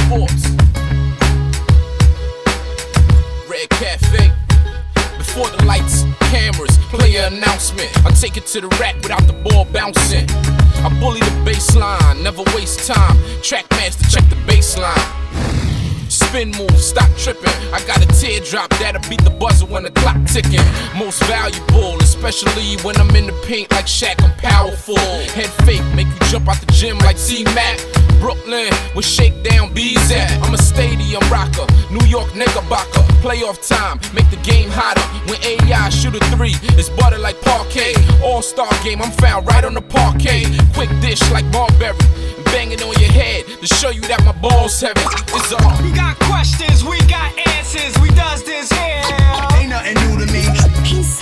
Sports. Red Cafe. Before the lights, cameras, player announcement. I take it to the rack without the ball bouncing. I bully the baseline, never waste time. Trackmaster, check the baseline. Spin move, stop tripping. I got a teardrop that'll beat the buzzer when the clock ticking. Most valuable, especially when I'm in the paint like Shaq, I'm powerful. Head fake, make you jump out the gym like T-Mac. Brooklyn, where Shakedown B's at. I'm a stadium rocker, New York Knickerbocker. Playoff time, make the game hotter. When AI shoot a three, it's butter like parquet. All-star game, I'm found right on the parquet. Quick dish like Marbury, banging on your head to show you that my balls heavy. It's all. We got questions, we got answers, we does this here. Ain't nothing new to me. He's so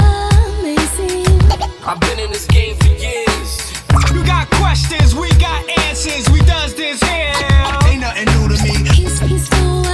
amazing. I've been in this game for years. You got questions, we got answers, we does this here. Ain't nothing new to me. He's so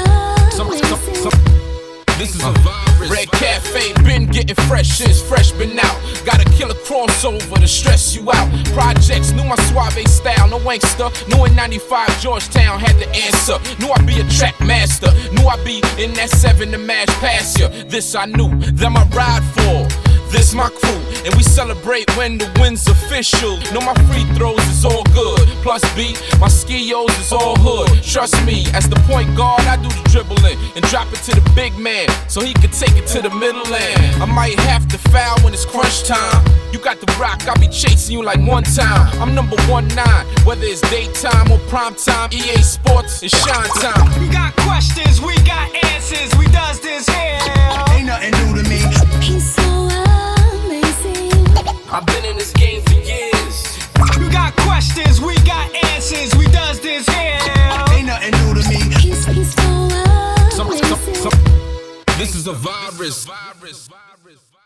amazing. This is a virus. Red Cafe, been getting fresh since fresh been out. Got a killer crossover to stress you out. Projects, knew my suave style, no wankster. Knew in 95 Georgetown had the answer. Knew I'd be a track master. Knew I'd be in that 7 to mash past ya. This I knew, them I ride for. This my crew, and we celebrate when the win's official. Know my free throws is all good. Plus B, my skios is all hood. Trust me, as the point guard, I do the dribbling and drop it to the big man so he can take it to the middle land. I might have to foul when it's crunch time. You got the rock, I'll be chasing you like one time. I'm number 1-9, whether it's daytime or prime time. EA Sports, it's shine time. We got questions, we got answers, we does this here. Ain't nothing new to me. He's so amazing. I've been in this game for years. You got questions, we got answers, we does this here. Ain't nothing new to me. He's so amazing. This is a virus.